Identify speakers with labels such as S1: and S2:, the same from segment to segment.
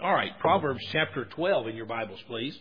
S1: All right, Proverbs chapter 12 in your Bibles, please.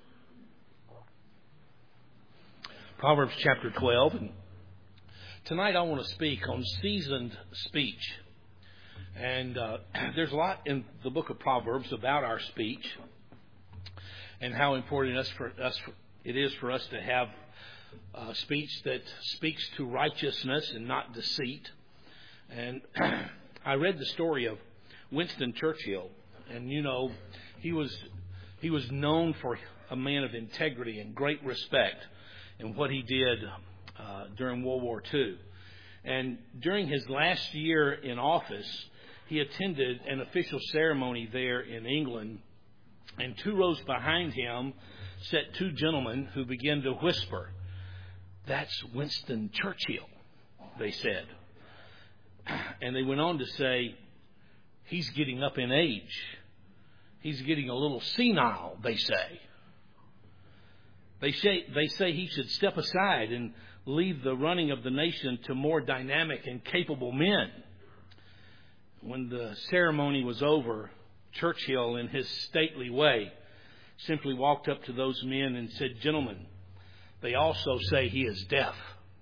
S1: Proverbs chapter 12. And tonight I want to speak on seasoned speech. And there's a lot in the book of Proverbs about our speech and how important it is for us to have speech that speaks to righteousness and not deceit. And I read the story of Winston Churchill. And, you know, he was known for a man of integrity and great respect in what he did during World War II. And during his last year in office, he attended an official ceremony there in England. And 2 rows behind him sat 2 gentlemen who began to whisper, "That's Winston Churchill," they said. And they went on to say, "He's getting up in age. He's getting a little senile," they say. They say he should step aside and leave the running of the nation to more dynamic and capable men. When the ceremony was over, Churchill, in his stately way, simply walked up to those men and said, "Gentlemen, they also say he is deaf."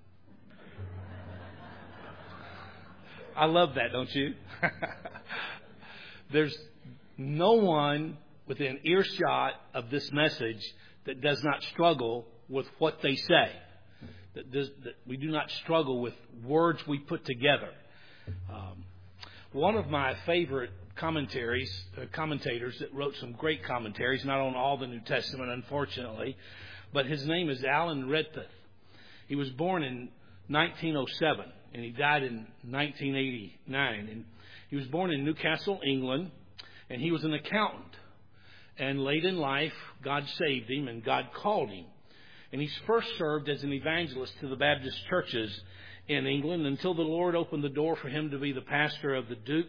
S1: I love that, don't you? There's no one within earshot of this message that does not struggle with what they say. That we do not struggle with words we put together. One of my favorite commentators that wrote some great commentaries, not on all the New Testament, unfortunately, but his name is Alan Redpath. He was born in 1907 and he died in 1989. And he was born in Newcastle, England, and he was an accountant. And late in life, God saved him and God called him. And he's first served as an evangelist to the Baptist churches in England until the Lord opened the door for him to be the pastor of the Duke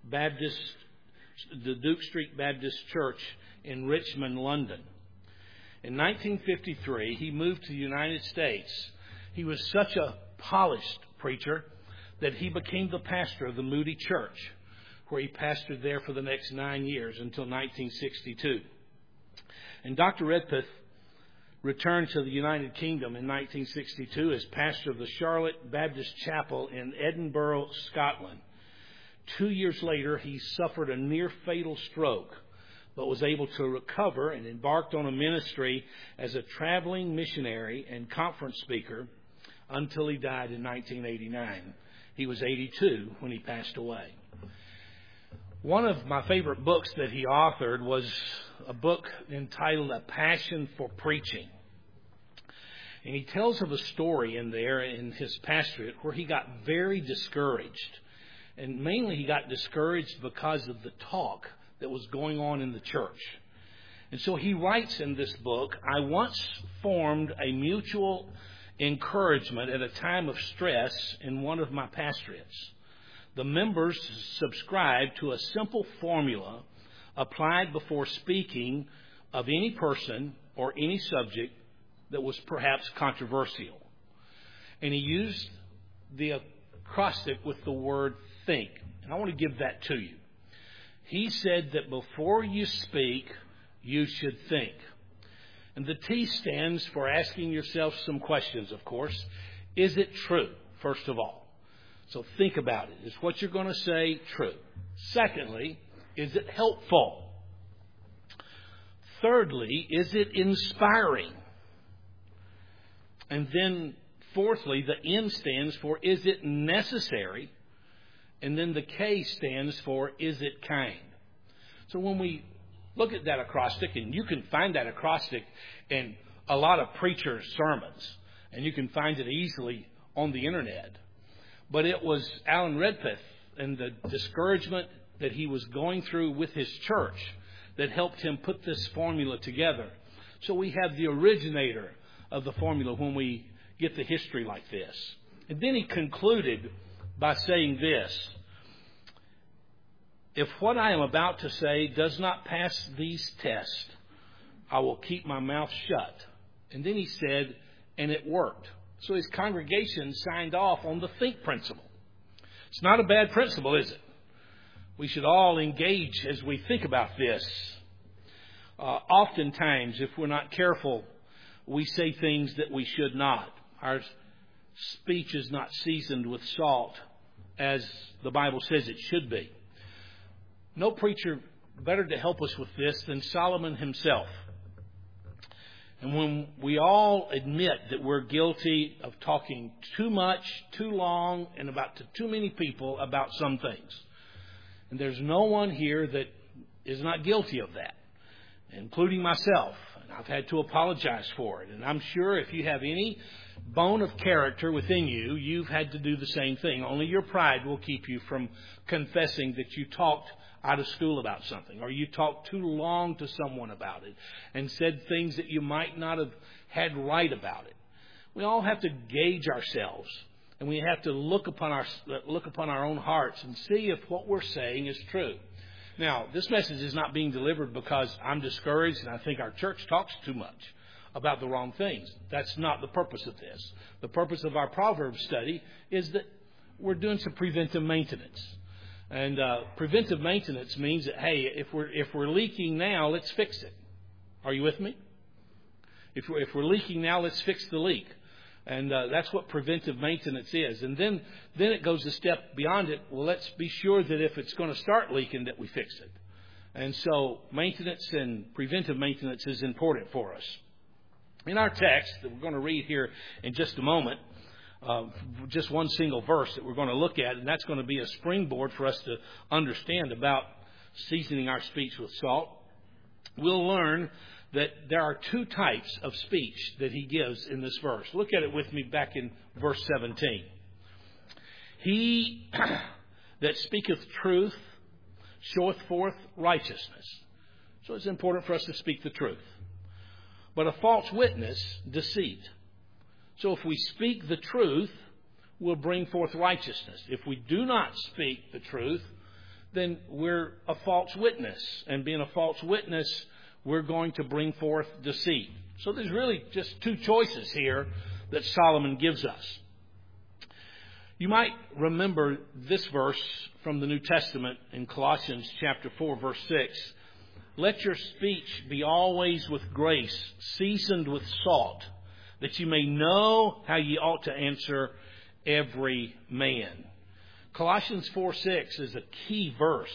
S1: Street Baptist Church in Richmond, London. In 1953, he moved to the United States. He was such a polished preacher that he became the pastor of the Moody Church, where he pastored there for the next 9 years until 1962. And Dr. Redpath returned to the United Kingdom in 1962 as pastor of the Charlotte Baptist Chapel in Edinburgh, Scotland. 2 years later, he suffered a near-fatal stroke, but was able to recover and embarked on a ministry as a traveling missionary and conference speaker until he died in 1989. He was 82 when he passed away. One of my favorite books that he authored was a book entitled A Passion for Preaching. And he tells of a story in there in his pastorate where he got very discouraged. And mainly he got discouraged because of the talk that was going on in the church. And so he writes in this book, "I once formed a mutual encouragement at a time of stress in one of my pastorates. The members subscribed to a simple formula applied before speaking of any person or any subject that was perhaps controversial." And he used the acrostic with the word think. And I want to give that to you. He said that before you speak, you should think. And the T stands for asking yourself some questions, of course. Is it true, first of all? So think about it. Is what you're going to say true? Secondly, is it helpful? Thirdly, is it inspiring? And then fourthly, the N stands for is it necessary? And then the K stands for is it kind? So when we look at that acrostic, and you can find that acrostic in a lot of preachers' sermons, and you can find it easily on the internet. But it was Alan Redpath and the discouragement that he was going through with his church that helped him put this formula together. So we have the originator of the formula when we get the history like this. And then he concluded by saying this: "If what I am about to say does not pass these tests, I will keep my mouth shut." And then he said, and it worked. So his congregation signed off on the think principle. It's not a bad principle, is it? We should all engage as we think about this. Oftentimes, if we're not careful, we say things that we should not. Our speech is not seasoned with salt, as the Bible says it should be. No preacher better to help us with this than Solomon himself. And when we all admit that we're guilty of talking too much, too long, and about to too many people about some things, and there's no one here that is not guilty of that, including myself. And I've had to apologize for it. And I'm sure if you have any bone of character within you, you've had to do the same thing. Only your pride will keep you from confessing that you talked out of school about something, or you talked too long to someone about it and said things that you might not have had right about it. We all have to gauge ourselves, and we have to look upon our own hearts and see if what we're saying is true. Now, this message is not being delivered because I'm discouraged and I think our church talks too much about the wrong things. That's not the purpose of this. The purpose of our Proverbs study is that we're doing some preventive maintenance. And preventive maintenance means that, hey, if we're leaking now, let's fix it. Are you with me? If we're leaking now, let's fix the leak. And that's what preventive maintenance is. And then it goes a step beyond it. Well, let's be sure that if it's going to start leaking, that we fix it. And so maintenance and preventive maintenance is important for us. In our text that we're going to read here in just a moment, just one single verse that we're going to look at, and that's going to be a springboard for us to understand about seasoning our speech with salt. We'll learn that there are two types of speech that he gives in this verse. Look at it with me back in verse 17. He that speaketh truth showeth forth righteousness. So it's important for us to speak the truth. But a false witness, deceit. So if we speak the truth, we'll bring forth righteousness. If we do not speak the truth, then we're a false witness. And being a false witness, we're going to bring forth deceit. So there's really just two choices here that Solomon gives us. You might remember this verse from the New Testament in Colossians chapter 4, verse 6. Let your speech be always with grace, seasoned with salt, that you may know how ye ought to answer every man. Colossians 4:6 is a key verse.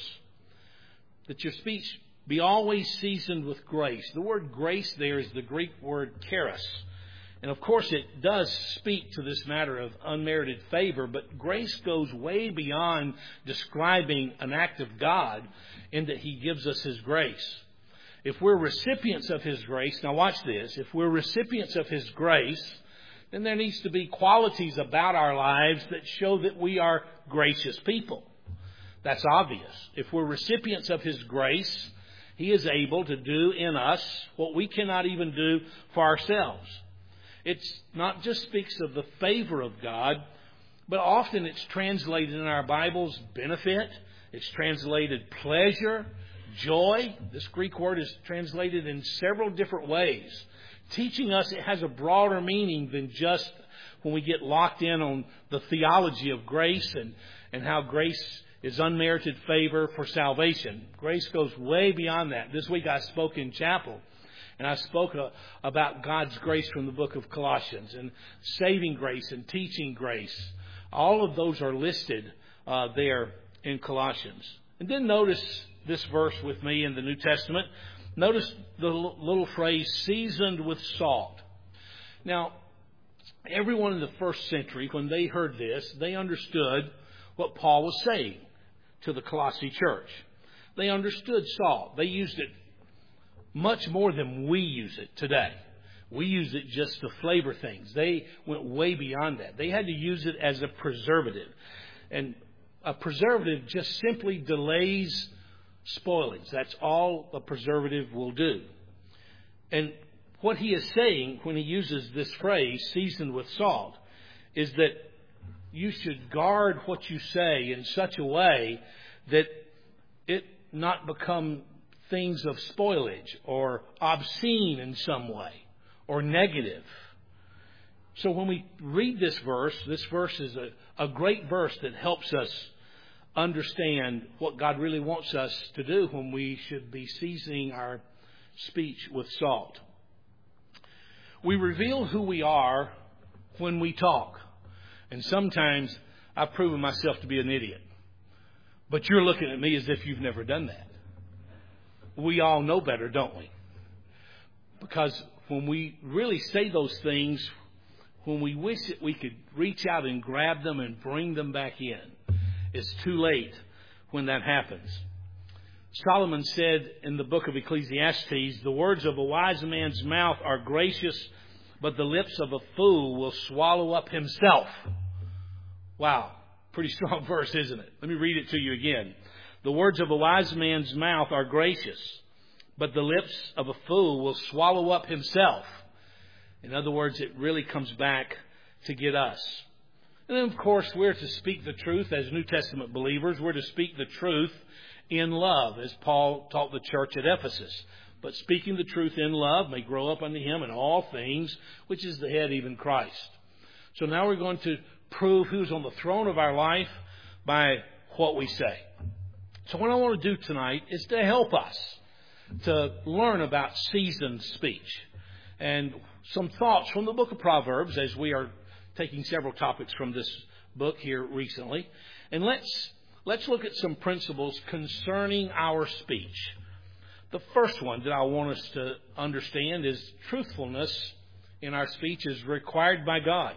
S1: That your speech be always seasoned with grace. The word grace there is the Greek word charis. And of course it does speak to this matter of unmerited favor, but grace goes way beyond describing an act of God in that He gives us His grace. If we're recipients of His grace, now watch this, if we're recipients of His grace, then there needs to be qualities about our lives that show that we are gracious people. That's obvious. If we're recipients of His grace, He is able to do in us what we cannot even do for ourselves. It's not just speaks of the favor of God, but often it's translated in our Bibles benefit. It's translated pleasure, joy. This Greek word is translated in several different ways, teaching us it has a broader meaning than just when we get locked in on the theology of grace and how grace is unmerited favor for salvation. Grace goes way beyond that. This week I spoke in chapel, and I spoke about God's grace from the book of Colossians, and saving grace and teaching grace. All of those are listed there in Colossians. And then notice this verse with me in the New Testament. Notice the little phrase, seasoned with salt. Now, everyone in the first century, when they heard this, they understood what Paul was saying to the Colossae church. They understood salt. They used it much more than we use it today. We use it just to flavor things. They went way beyond that. They had to use it as a preservative. And a preservative just simply delays spoilings. That's all a preservative will do. And what he is saying when he uses this phrase, seasoned with salt, is that you should guard what you say in such a way that it not become things of spoilage or obscene in some way or negative. So when we read this verse is a great verse that helps us understand what God really wants us to do when we should be seasoning our speech with salt. We reveal who we are when we talk. And sometimes I've proven myself to be an idiot. But you're looking at me as if you've never done that. We all know better, don't we? Because when we really say those things, when we wish that we could reach out and grab them and bring them back in, it's too late when that happens. Solomon said in the book of Ecclesiastes, the words of a wise man's mouth are gracious, but the lips of a fool will swallow up himself. Wow, pretty strong verse, isn't it? Let me read it to you again. The words of a wise man's mouth are gracious, but the lips of a fool will swallow up himself. In other words, it really comes back to get us. And then, of course, we're to speak the truth as New Testament believers. We're to speak the truth in love, as Paul taught the church at Ephesus. But speaking the truth in love may grow up unto him in all things, which is the head, even Christ. So now we're going to prove who's on the throne of our life by what we say. So what I want to do tonight is to help us to learn about seasoned speech. And some thoughts from the book of Proverbs, as we are taking several topics from this book here recently. And let's look at some principles concerning our speech. The first one that I want us to understand is truthfulness in our speech is required by God.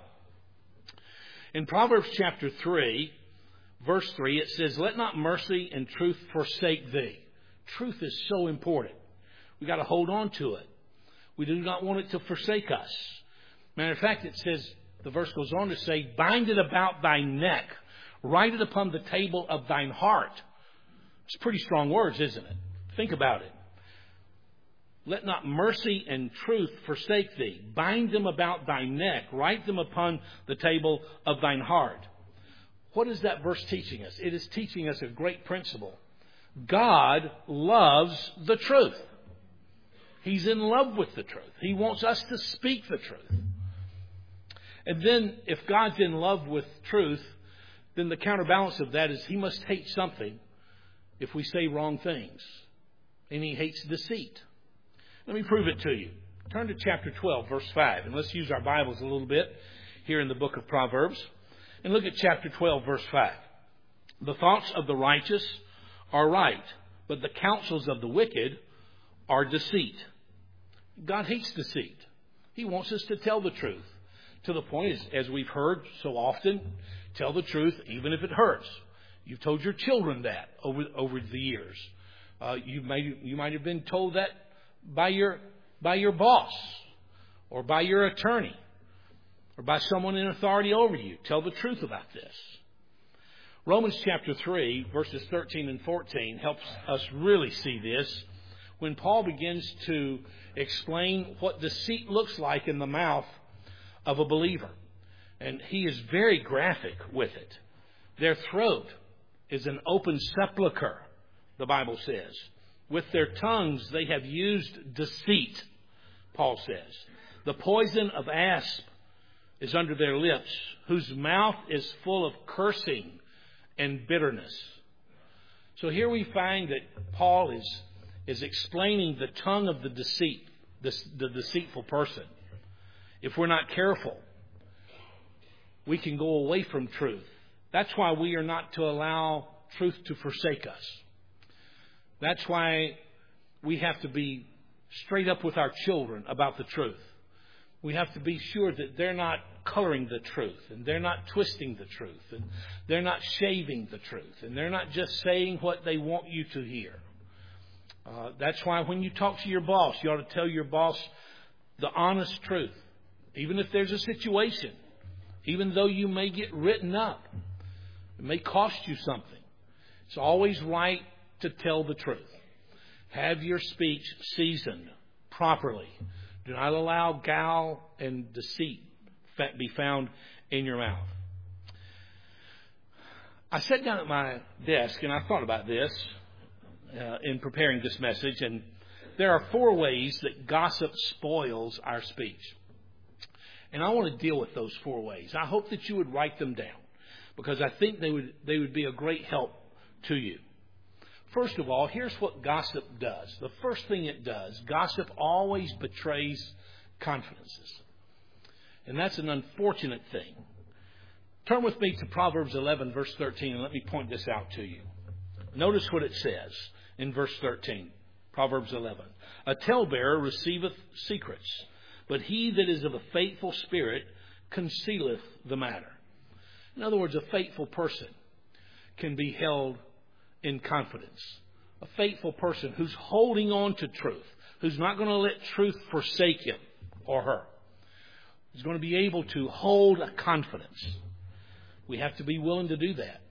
S1: In Proverbs chapter 3, verse 3, it says, "Let not mercy and truth forsake thee." Truth is so important. We've got to hold on to it. We do not want it to forsake us. Matter of fact, it says, the verse goes on to say, "Bind it about thy neck, write it upon the table of thine heart." It's pretty strong words, isn't it? Think about it. Let not mercy and truth forsake thee. Bind them about thy neck, write them upon the table of thine heart. What is that verse teaching us? It is teaching us a great principle. God loves the truth. He's in love with the truth. He wants us to speak the truth. And then if God's in love with truth, then the counterbalance of that is he must hate something if we say wrong things. And he hates deceit. Let me prove it to you. Turn to chapter 12, verse 5. And let's use our Bibles a little bit here in the book of Proverbs. And look at chapter 12, verse 5. "The thoughts of the righteous are right, but the counsels of the wicked are deceit." God hates deceit. He wants us to tell the truth. To the point, as we've heard so often, tell the truth even if it hurts. You've told your children that over the years. You might have been told that by your boss or by your attorney or by someone in authority over you. Tell the truth about this. Romans chapter 3, verses 13 and 14 helps us really see this when Paul begins to explain what deceit looks like in the mouth of a believer. And he is very graphic with it. Their throat is an open sepulcher, the Bible says. With their tongues they have used deceit, Paul says. The poison of asp is under their lips, whose mouth is full of cursing and bitterness. So here we find that Paul is explaining the tongue of the deceitful person. If we're not careful, we can go away from truth. That's why we are not to allow truth to forsake us. That's why we have to be straight up with our children about the truth. We have to be sure that they're not coloring the truth, and they're not twisting the truth, and they're not shaving the truth, and they're not just saying what they want you to hear. That's why when you talk to your boss, you ought to tell your boss the honest truth. Even if there's a situation, even though you may get written up, it may cost you something. It's always right to tell the truth. Have your speech seasoned properly. Do not allow guile and deceit be found in your mouth. I sat down at my desk and I thought about this in preparing this message. And there are 4 ways that gossip spoils our speech. And I want to deal with those 4 ways. I hope that you would write them down, because I think they would be a great help to you. First of all, here's what gossip does. The first thing it does, gossip always betrays confidences. And that's an unfortunate thing. Turn with me to Proverbs 11, verse 13, and let me point this out to you. Notice what it says in verse 13. Proverbs 11. A talebearer receiveth secrets, but he that is of a faithful spirit concealeth the matter. In other words, a faithful person can be held in confidence. A faithful person who's holding on to truth, who's not going to let truth forsake him or her, is going to be able to hold a confidence. We have to be willing to do that.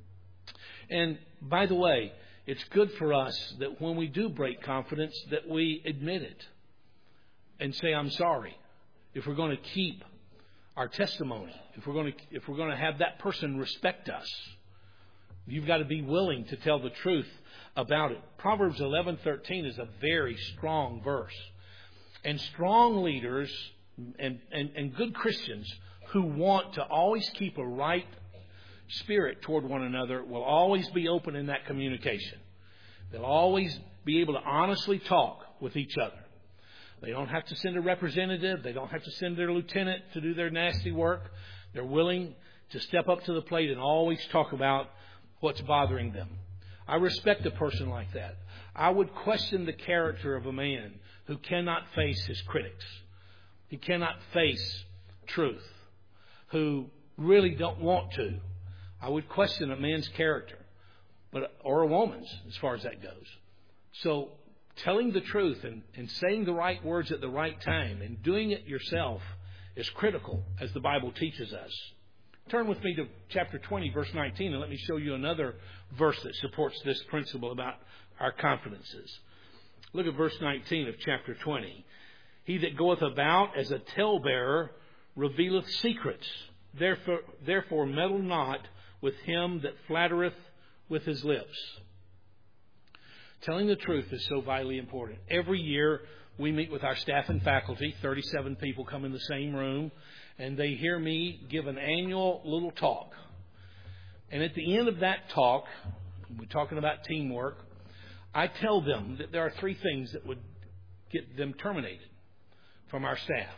S1: And by the way, it's good for us that when we do break confidence, that we admit it and say, I'm sorry. If we're going to keep our testimony, if we're going to have that person respect us, you've got to be willing to tell the truth about it. Proverbs 11:13 is a very strong verse. And strong leaders and good Christians who want to always keep a right spirit toward one another will always be open in that communication. They'll always be able to honestly talk with each other. They don't have to send a representative. They don't have to send their lieutenant to do their nasty work. They're willing to step up to the plate and always talk about what's bothering them. I respect a person like that. I would question the character of a man who cannot face his critics. He cannot face truth, who really don't want to. I would question a man's character, or a woman's, as far as that goes. So telling the truth and saying the right words at the right time and doing it yourself is critical, as the Bible teaches us. Turn with me to chapter 20, verse 19, and let me show you another verse that supports this principle about our confidences. Look at verse 19 of chapter 20. He that goeth about as a talebearer revealeth secrets. Therefore meddle not with him that flattereth with his lips. Telling the truth is so vitally important. Every year we meet with our staff and faculty. 37 people come in the same room, and they hear me give an annual little talk. And at the end of that talk, we're talking about teamwork, I tell them that there are 3 things that would get them terminated from our staff.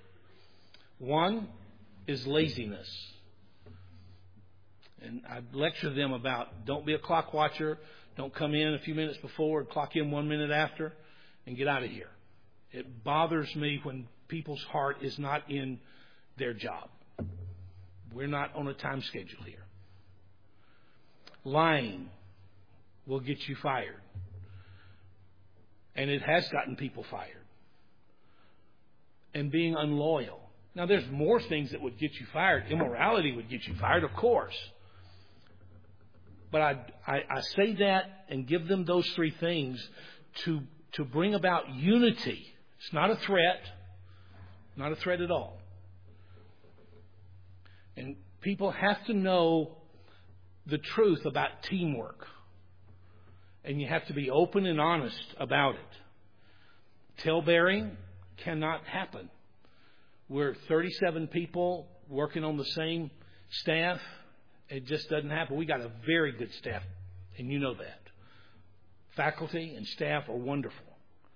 S1: One is laziness. And I lecture them about don't be a clock watcher. Don't come in a few minutes before and clock in 1 minute after and get out of here. It bothers me when people's heart is not in their job. We're not on a time schedule here. Lying will get you fired. And it has gotten people fired. And being unloyal. Now, there's more things that would get you fired. Immorality would get you fired, of course. But I say that and give them those 3 things to bring about unity. It's not a threat. Not a threat at all. And people have to know the truth about teamwork. And you have to be open and honest about it. Talebearing cannot happen. We're 37 people working on the same staff. It just doesn't happen. We got a very good staff, and you know that. Faculty and staff are wonderful.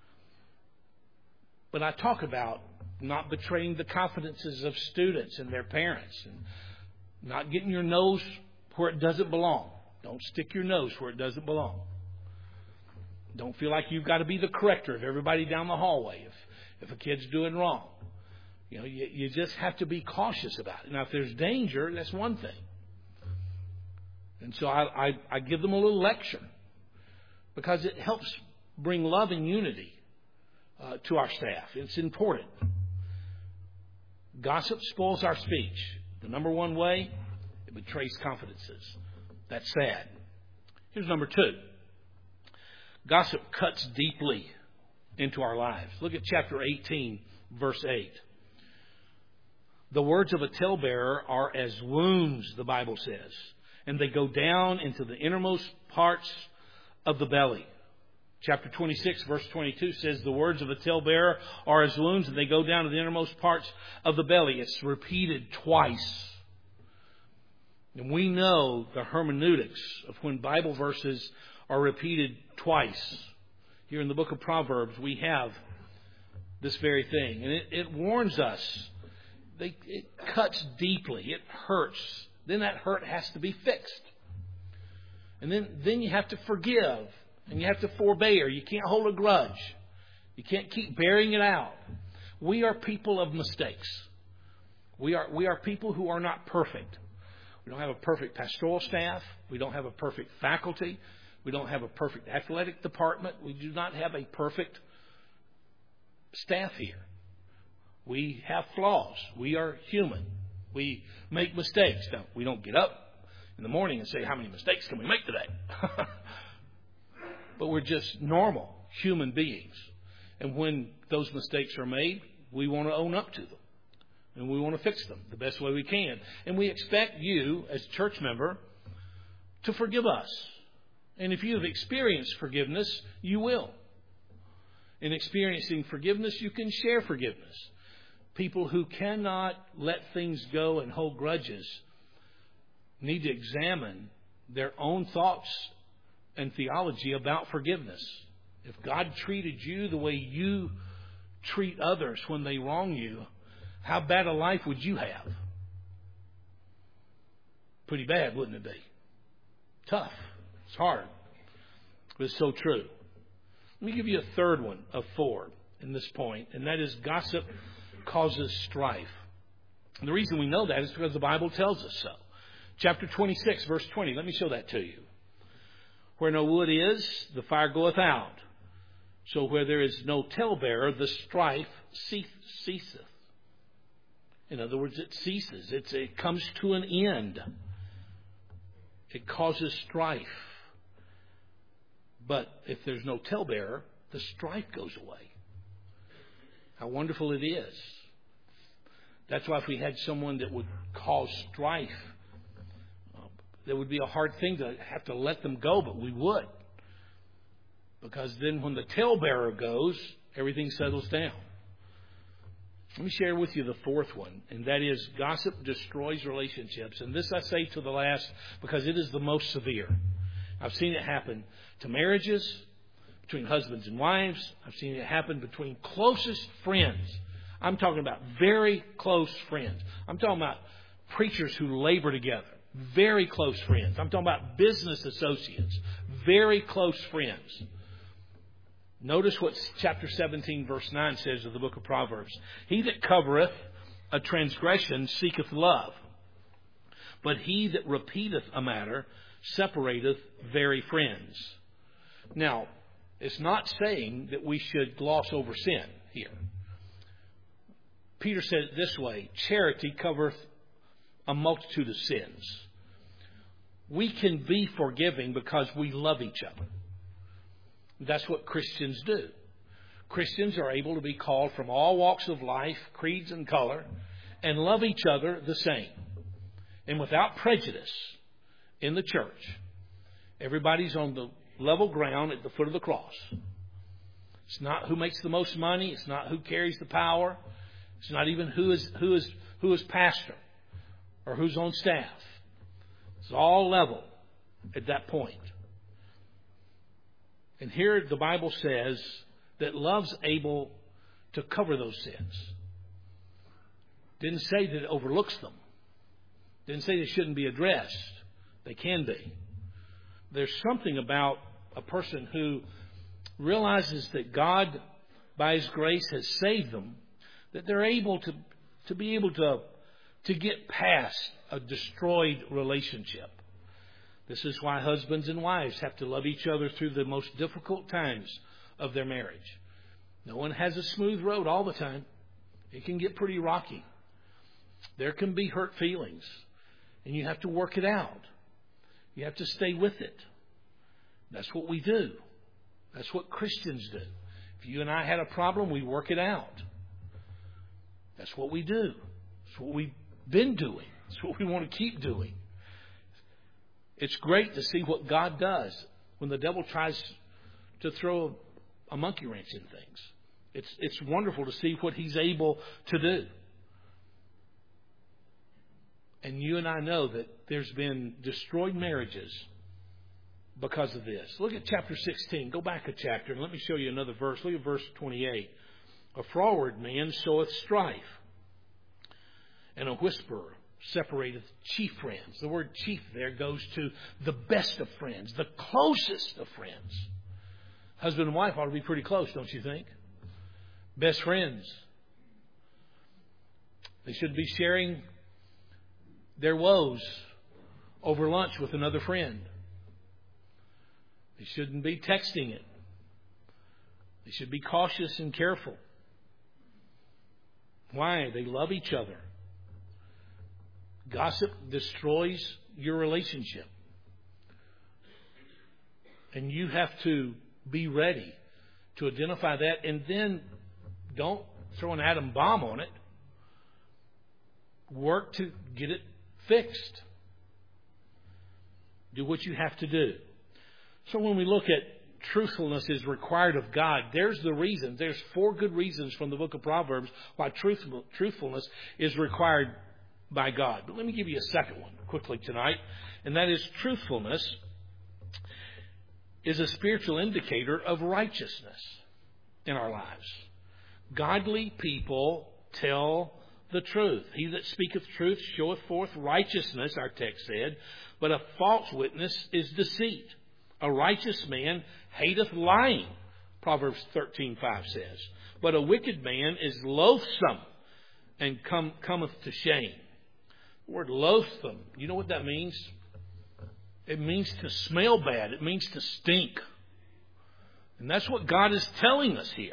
S1: But I talk about not betraying the confidences of students and their parents, and not getting your nose where it doesn't belong. Don't stick your nose where it doesn't belong. Don't feel like you've got to be the corrector of everybody down the hallway if a kid's doing wrong. You know, you just have to be cautious about it. Now, if there's danger, that's one thing. And so I give them a little lecture because it helps bring love and unity to our staff. It's important. Gossip spoils our speech. The number one way, it betrays confidences. That's sad. Here's number 2. Gossip cuts deeply into our lives. Look at chapter 18, verse 8. The words of a talebearer are as wounds, the Bible says, and they go down into the innermost parts of the belly. Chapter 26, verse 22 says the words of a talebearer are as wounds, and they go down to the innermost parts of the belly. It's repeated twice. And we know the hermeneutics of when Bible verses are repeated twice. Here in the book of Proverbs, we have this very thing. And it warns us. It cuts deeply. It hurts. Then that hurt has to be fixed. And then you have to forgive. And you have to forbear. You can't hold a grudge. You can't keep bearing it out. We are people of mistakes. We are people who are not perfect. We don't have a perfect pastoral staff. We don't have a perfect faculty. We don't have a perfect athletic department. We do not have a perfect staff here. We have flaws. We are human. We make mistakes. Now, we don't get up in the morning and say, how many mistakes can we make today? But we're just normal human beings. And when those mistakes are made, we want to own up to them. And we want to fix them the best way we can. And we expect you, as a church member, to forgive us. And if you have experienced forgiveness, you will. In experiencing forgiveness, you can share forgiveness. People who cannot let things go and hold grudges need to examine their own thoughts and theology about forgiveness. If God treated you the way you treat others when they wrong you, how bad a life would you have? Pretty bad, wouldn't it be? Tough. It's hard. But it's so true. Let me give you a third one of 4 in this point, and that is gossip causes strife. And the reason we know that is because the Bible tells us so. Chapter 26, verse 20. Let me show that to you. Where no wood is, the fire goeth out. So where there is no talebearer, the strife ceaseth. In other words, it ceases. It comes to an end. It causes strife. But if there's no talebearer, the strife goes away. How wonderful it is. That's why if we had someone that would cause strife, that would be a hard thing to have to let them go, but we would. Because then when the talebearer goes, everything settles down. Let me share with you the 4th one, and that is gossip destroys relationships. And this I say to the last because it is the most severe. I've seen it happen to marriages, between husbands and wives. I've seen it happen between closest friends. I'm talking about very close friends. I'm talking about preachers who labor together. Very close friends. I'm talking about business associates. Very close friends. Notice what chapter 17, verse 9 says of the book of Proverbs. He that covereth a transgression seeketh love, but he that repeateth a matter separateth very friends. Now, it's not saying that we should gloss over sin here. Peter said it this way, charity covereth a multitude of sins. We can be forgiving because we love each other. That's what Christians do. Christians are able to be called from all walks of life, creeds and color, and love each other the same. And without prejudice in the church. Everybody's on the level ground at the foot of the cross. It's not who makes the most money. It's not who carries the power. It's not even who is pastor or who's on staff. It's all level at that point. And here the Bible says that love's able to cover those sins. Didn't say that it overlooks them. Didn't say they shouldn't be addressed. They can be. There's something about a person who realizes that God, by His grace, has saved them, that they're able to be able to get past a destroyed relationship. This is why husbands and wives have to love each other through the most difficult times of their marriage. No one has a smooth road all the time. It can get pretty rocky. There can be hurt feelings, and you have to work it out. You have to stay with it. That's what we do. That's what Christians do. If you and I had a problem, we work it out. That's what we do. That's what we've been doing. That's what we want to keep doing. It's great to see what God does when the devil tries to throw a monkey wrench in things. It's wonderful to see what he's able to do. And you and I know that there's been destroyed marriages because of this. Look at chapter 16. Go back a chapter and let me show you another verse. Look at verse 28. A froward man soweth strife, and a whisperer separateth chief friends. The word chief there goes to the best of friends, the closest of friends. Husband and wife ought to be pretty close, don't you think? Best friends. They should be sharing their woes over lunch with another friend. They shouldn't be texting it. They should be cautious and careful. Why? They love each other. Gossip destroys your relationship. And you have to be ready to identify that, and then don't throw an atom bomb on it. Work to get it fixed. Do what you have to do. So when we look at truthfulness is required of God, there's the reason. There's 4 good reasons from the book of Proverbs why truthfulness is required by God. But let me give you a second one quickly tonight, and that is truthfulness is a spiritual indicator of righteousness in our lives. Godly people tell the truth. He that speaketh truth showeth forth righteousness, our text said, but a false witness is deceit. A righteous man hateth lying, Proverbs 13:5 says. But a wicked man is loathsome and cometh to shame. The word loathsome, you know what that means? It means to smell bad. It means to stink. And that's what God is telling us here.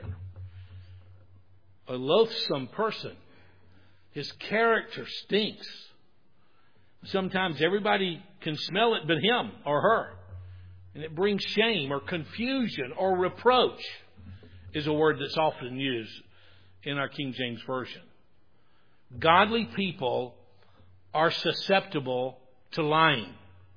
S1: A loathsome person, his character stinks. Sometimes everybody can smell it but him or her. And it brings shame or confusion or reproach, is a word that's often used in our King James Version. Godly people are susceptible to lying.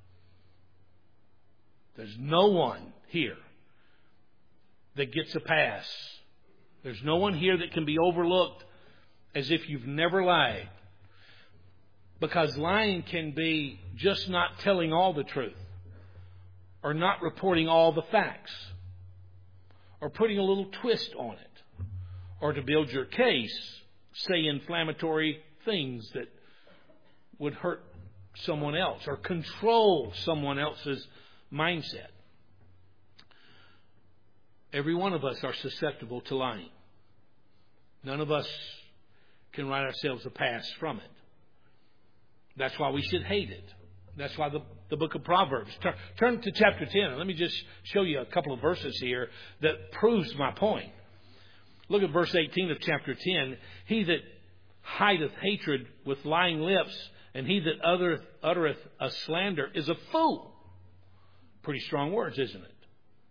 S1: There's no one here that gets a pass. There's no one here that can be overlooked as if you've never lied. Because lying can be just not telling all the truth, or not reporting all the facts, or putting a little twist on it, or to build your case, say inflammatory things that would hurt someone else or control someone else's mindset. Every one of us are susceptible to lying. None of us can write ourselves a pass from it. That's why we should hate it. That's why the book of Proverbs. Turn to chapter 10. And let me just show you a couple of verses here that proves my point. Look at verse 18 of chapter 10. He that hideth hatred with lying lips, and he that uttereth a slander is a fool. Pretty strong words, isn't it?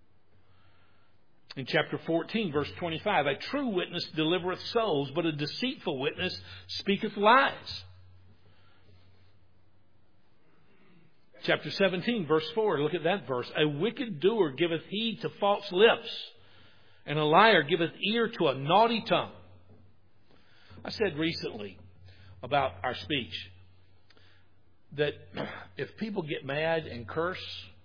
S1: In chapter 14, verse 25, a true witness delivereth souls, but a deceitful witness speaketh lies. Chapter 17, verse 4, look at that verse. A wicked doer giveth heed to false lips, and a liar giveth ear to a naughty tongue. I said recently about our speech that if people get mad and curse,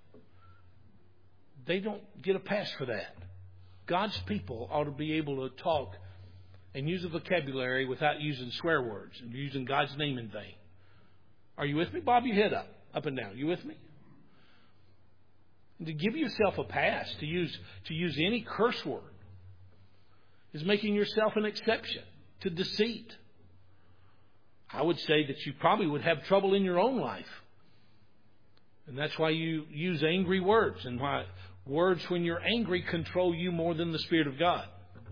S1: they don't get a pass for that. God's people ought to be able to talk and use a vocabulary without using swear words and using God's name in vain. Are you with me? Bob your head up and down. You with me? And to give yourself a pass to use any curse word is making yourself an exception to deceit. I would say that you probably would have trouble in your own life. And that's why you use angry words, and why words when you're angry control you more than the Spirit of God.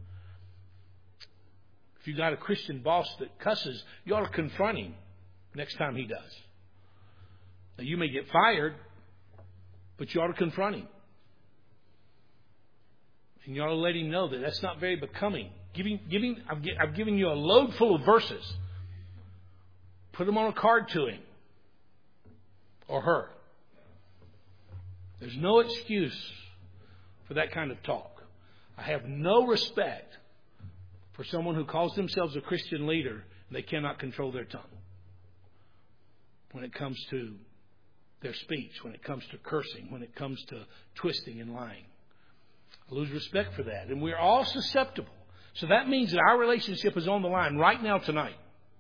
S1: If you've got a Christian boss that cusses, you ought to confront him next time he does. Now, you may get fired, but you ought to confront him. And you ought to let him know that that's not very becoming. I've given you a load full of verses. Put them on a card to him or her. There's no excuse for that kind of talk. I have no respect for someone who calls themselves a Christian leader and they cannot control their tongue. when it comes to their speech, when it comes to cursing, when it comes to twisting and lying. I lose respect for that. And we're all susceptible. So that means that our relationship is on the line right now tonight.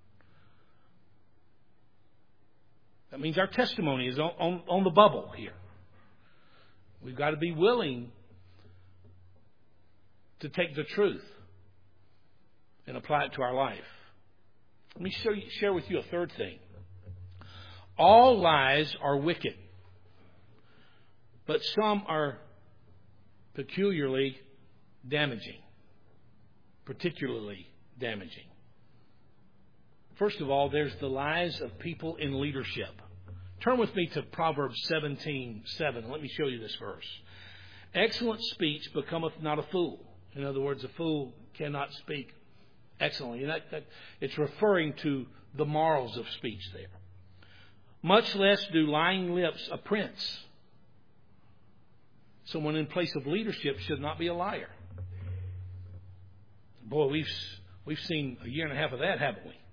S1: That means our testimony is on the bubble here. We've got to be willing to take the truth and apply it to our life. Let me share with you a third thing. All lies are wicked, but some are peculiarly damaging. Particularly damaging. First of all, there's the lies of people in leadership. Turn with me to Proverbs 17:7. Let me show you this verse. Excellent speech becometh not a fool. In other words, a fool cannot speak excellently. And it's referring to the morals of speech there. Much less do lying lips a prince. Someone in place of leadership should not be a liar. Boy, we've seen a year and a half of that, haven't we?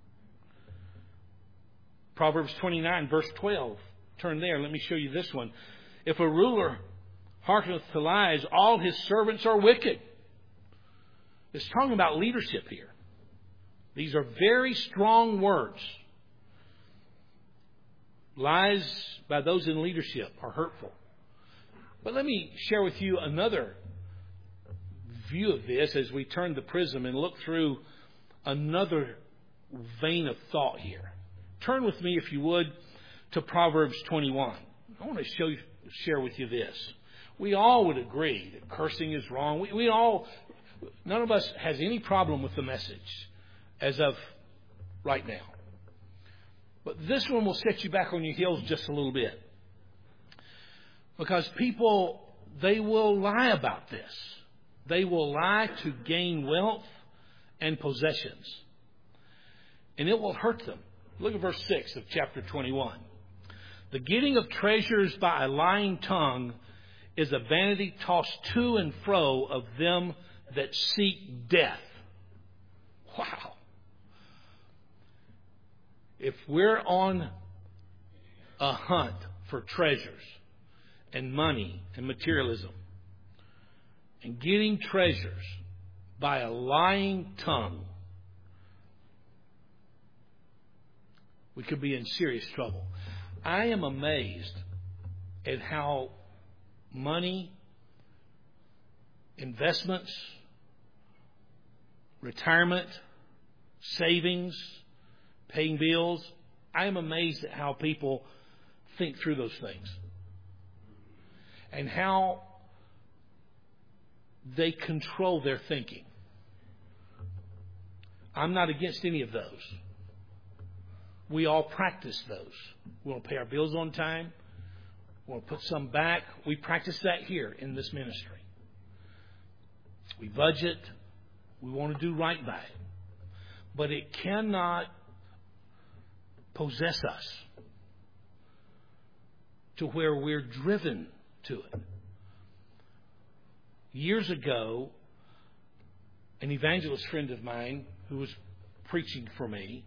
S1: Proverbs 29, verse 12. Turn there. Let me show you this one. If a ruler hearkeneth to lies, all his servants are wicked. It's talking about leadership here. These are very strong words. Lies by those in leadership are hurtful. But let me share with you another view of this as we turn the prism and look through another vein of thought here. Turn with me, if you would, to Proverbs 21. I want to share with you this. We all would agree that cursing is wrong. None of us has any problem with the message as of right now. But this one will set you back on your heels just a little bit. Because people, they will lie about this. They will lie to gain wealth and possessions. And it will hurt them. Look at verse 6 of chapter 21. The getting of treasures by a lying tongue is a vanity tossed to and fro of them that seek death. Wow. If we're on a hunt for treasures and money and materialism, and getting treasures by a lying tongue, we could be in serious trouble. I am amazed at how money, investments, retirement, savings, paying bills, I am amazed at how people think through those things. And how they control their thinking. I'm not against any of those. We all practice those. We want to pay our bills on time. We want to put some back. We practice that here in this ministry. We budget. We want to do right by it. But it cannot possess us to where we're driven to it. Years ago, an evangelist friend of mine who was preaching for me,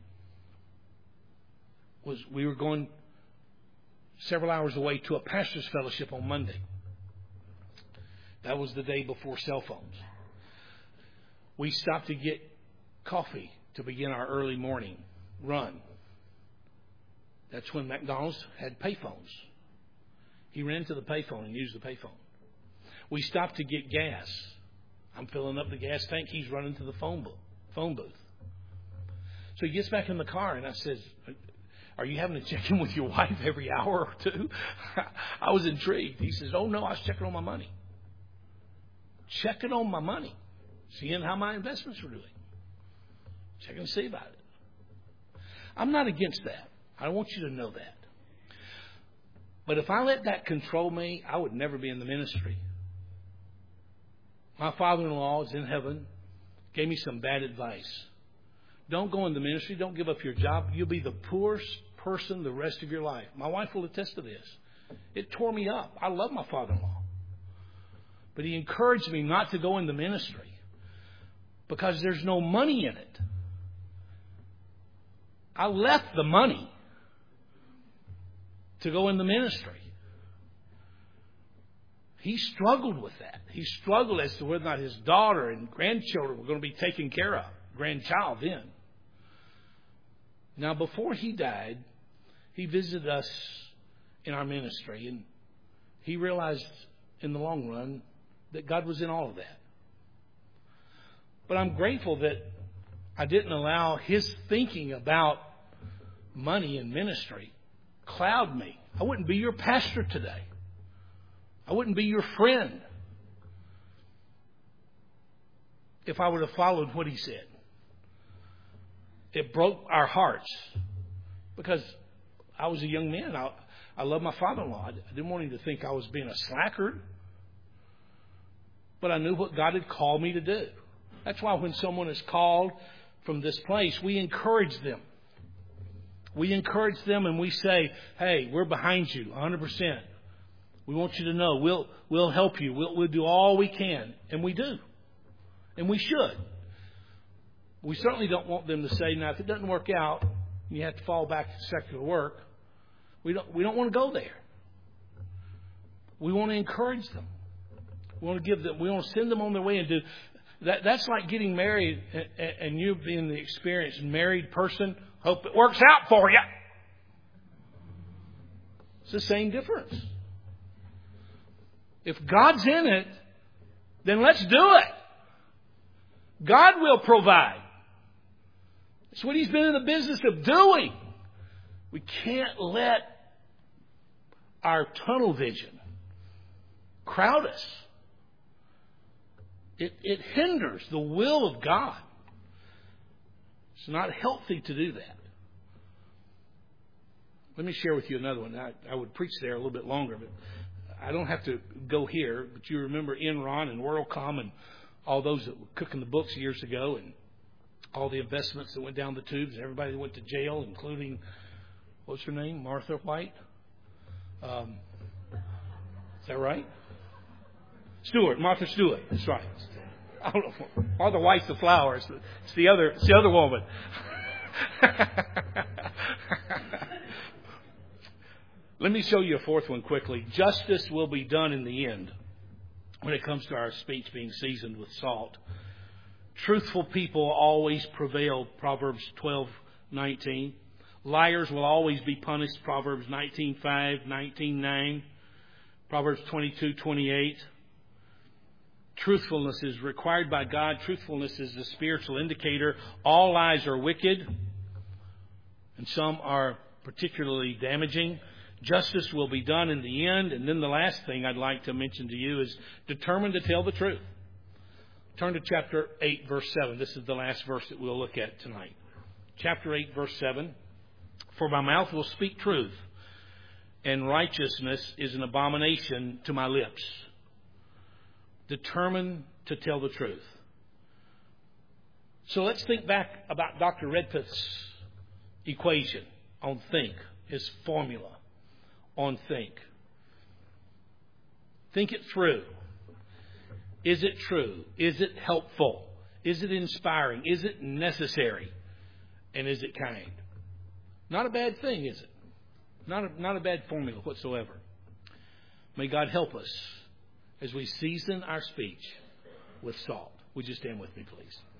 S1: we were going several hours away to a pastor's fellowship on Monday. That was the day before cell phones. We stopped to get coffee to begin our early morning run. That's when McDonald's had payphones. He ran to the payphone and used the payphone. We stopped to get gas. I'm filling up the gas tank. He's running to the phone booth. So he gets back in the car and I says, "Are you having to check in with your wife every hour or two?" I was intrigued. He says, "Oh no, I was checking on my money. Checking on my money. Seeing how my investments were doing. Checking to see about it." I'm not against that. I want you to know that. But if I let that control me, I would never be in the ministry. My father-in-law is in heaven, gave me some bad advice. Don't go in the ministry. Don't give up your job. You'll be the poorest person the rest of your life. My wife will attest to this. It tore me up. I love my father-in-law. But he encouraged me not to go in the ministry because there's no money in it. I left the money to go in the ministry. He struggled with that. He struggled as to whether or not his daughter and grandchildren were going to be taken care of. Grandchild then. Now, before he died, he visited us in our ministry, and he realized in the long run that God was in all of that. But I'm grateful that I didn't allow his thinking about money and ministry cloud me. I wouldn't be your pastor today. I wouldn't be your friend if I would have followed what he said. It broke our hearts because I was a young man. I loved my father-in-law. I didn't want him to think I was being a slacker. But I knew what God had called me to do. That's why when someone is called from this place, we encourage them. We encourage them and we say, hey, we're behind you 100%. We want you to know we'll help you. We'll do all we can. And we do. And we should. We certainly don't want them to say, now, if it doesn't work out, you have to fall back to secular work. We don't want to go there. We want to encourage them. We want to give them. We want to send them on their way and do that. That's like getting married and you being the experienced married person. Hope it works out for you. It's the same difference. If God's in it, then let's do it. God will provide. It's what He's been in the business of doing. We can't let our tunnel vision crowd us. It hinders the will of God. It's not healthy to do that. Let me share with you another one. I would preach there a little bit longer, but I don't have to go here. But you remember Enron and WorldCom and all those that were cooking the books years ago and all the investments that went down the tubes and everybody that went to jail, including, what's her name? Martha White? Is that right? Martha Stewart. That's right. I don't know. Martha White's the flowers. It's the other woman. Let me show you a fourth one quickly. Justice will be done in the end when it comes to our speech being seasoned with salt. Truthful people always prevail, Proverbs 12:19. Liars will always be punished, Proverbs 19:5, 19:9, Proverbs 22:28. Truthfulness is required by God. Truthfulness is a spiritual indicator. All lies are wicked, and some are particularly damaging. Justice will be done in the end. And then the last thing I'd like to mention to you is determined to tell the truth. Turn to chapter 8, verse 7. This is the last verse that we'll look at tonight. Chapter 8, verse 7. For my mouth will speak truth, and righteousness is an abomination to my lips. Determined to tell the truth. So let's think back about Dr. Redpath's equation on think, his formula on think. Think it through. Is it true? Is it helpful? Is it inspiring? Is it necessary? And is it kind? Not a bad thing, is it? Not a bad formula whatsoever. May God help us as we season our speech with salt. Would you stand with me, please?